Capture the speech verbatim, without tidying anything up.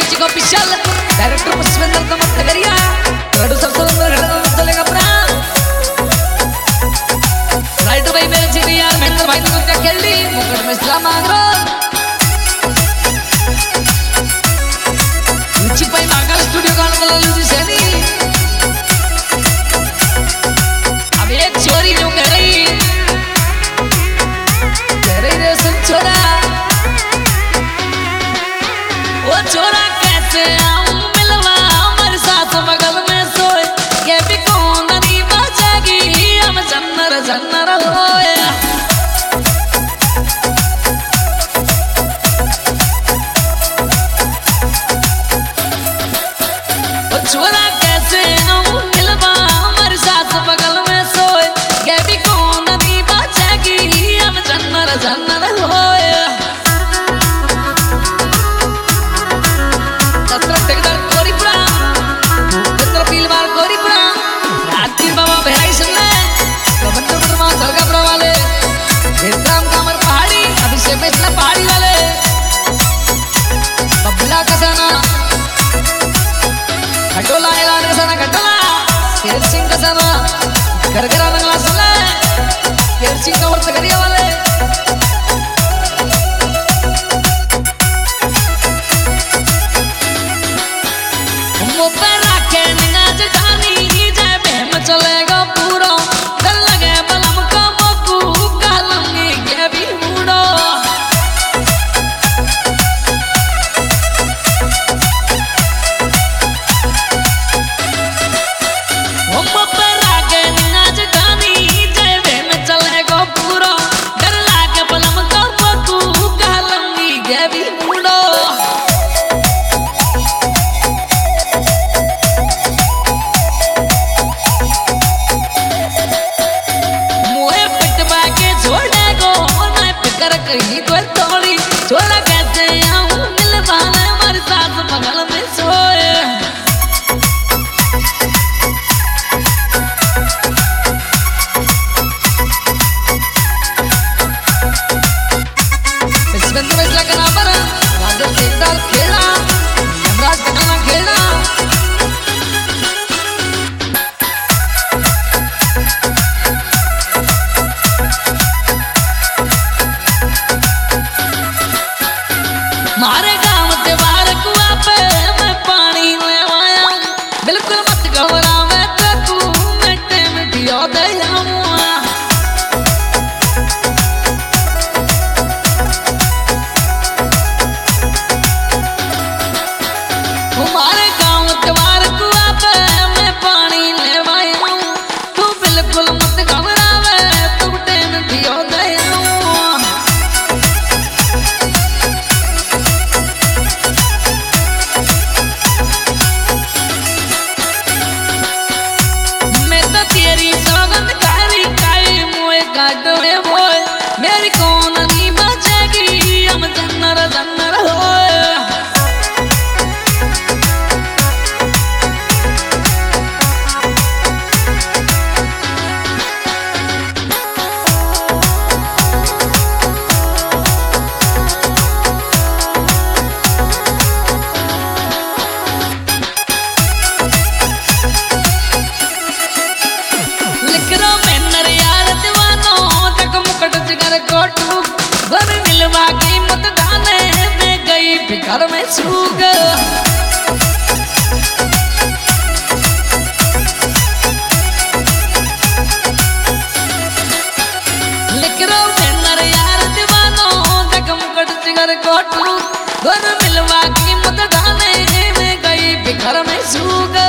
music official director Pushpendra Tamat Nagariya producer Surendra Ghadat चलेगा प्राण writer भाई मेरे चिड़ी यार महेंद्र भाई ने क्या खेल ली मुकुट में इस्लाम मांगरो म्यूजिक भाई मांगल स्टूडियो का मतलब लूजी सेनी अब एक चोरी यूं कह रही कह रही रे सुन छोरा वो छोरा कैसे आऊं मिलवा हमारे साथ बगल में सोए ये भी कौन नहीं बचेगी हम जन्नर जन्नर होए वो छोरा कैसे आऊं मिलवा हमारे साथ बगल में सोए ये भी कौन नहीं बचेगी हम जन्नर जन्नर होए पहाड़ी वाले बबला कसाना खटोला ऐलान कसाना खटोला शेर सिंह कसाना गरगरा बंगला सुना शेर सिंह का वर्त करिया वाले वो पर राखे निगाह जानी जय बहम चलेगा पूरा डर लगे बलम का मकू कालंगी के भी मुड़ो कहीं कोई थोड़ी छोरा कैसे आऊं मिलवाने हमारे साथ बगल में सोए इस बंदे में क्या करना पड़ा राजा केदार खेला यमराज कटना खेला मारे गांव के बाहर कुआ पे मैं पानी ले आया बिल्कुल मत घबरा मैं तो तू मिट्टे मिट्टियों दे जाऊंगा मारे गांव के बाहर कुआ पे मैं पानी ले आया तू बिल्कुल मत घबरा मैं तू मिट्टे मिट्टियों दे मेरी कौन नहीं बचेगी हम जन्नर जन्नर होए लिख रो मैनर यार दीवानो कोटू घर मिलवा की मत डाले मैं गई फिकर में सूग लिख रो मैनर यार दीवानो जग मुकट जिगर कोटू घर मिलवा की मत डाले मैं गई फिकर में सूग